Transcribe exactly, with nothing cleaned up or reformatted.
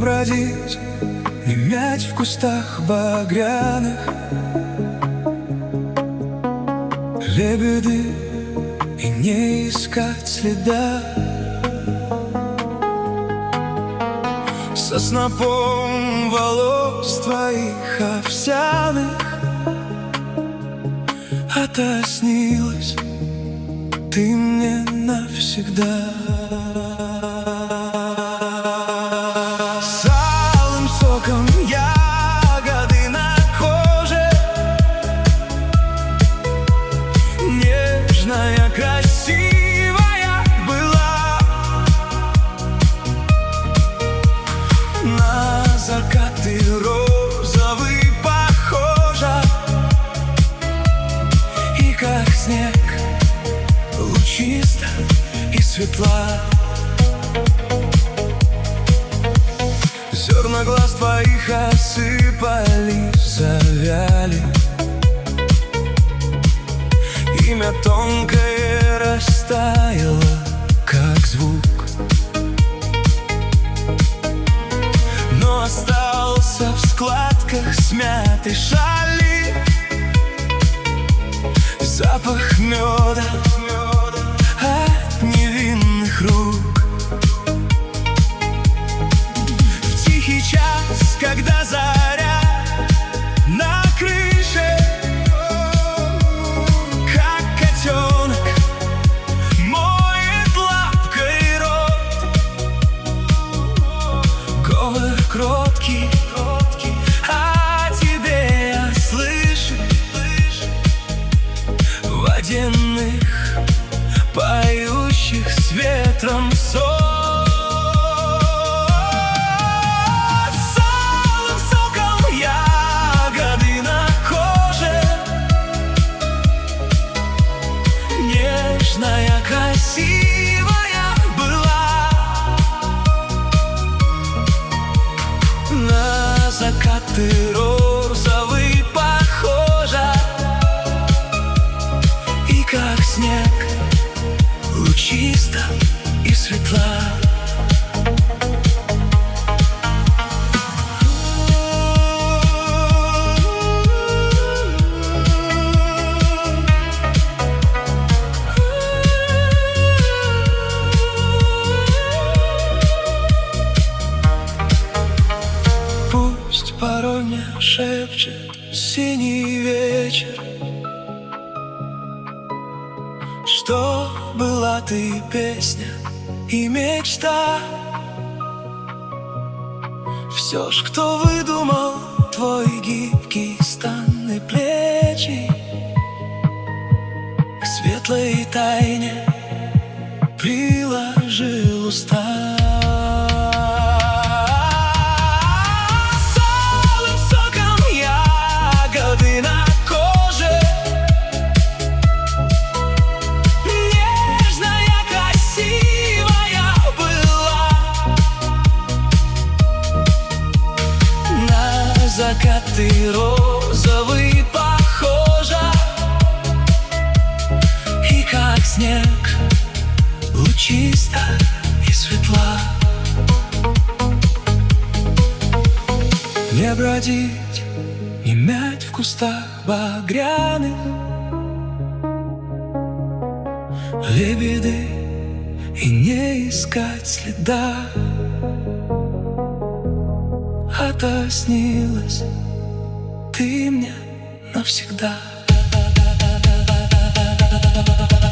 бродить, не мять в кустах багряных лебеды и не искать следа. Со снопом волос твоих овсяных а та снилась ты мне навсегда. С алым соком ягоды на коже, нежная, красивая была. На закаты розовый похожа, и как снег лучиста и светла. Зерна глаз твоих осыпались, завяли, имя тонкое растаяло, как звук, но остался в складках смятой шали запах меда от невинных рук. В тихий час, когда заря на крыше, как котенок моет лапкой рот, говор кроткий, о тебе я слышу водяных, поющих с ветром сон. С алым соком ягоды на коже, нежная, красивая была. На закаты розовый похожа, и как снег лучиста и светла. Пусть порой мне шепчет синий вечер, что была ты песня и мечта. Все ж, кто выдумал твой гибкий стан и плечи, к светлой тайне приложил уста. С алым соком ягоды на коже, нежная, красивая была. На закаты розовый похожа, и как снег лучиста и светла. Не бродить, не мять в кустах багряных лебеды и не искать следа. А та снилась ты мне навсегда.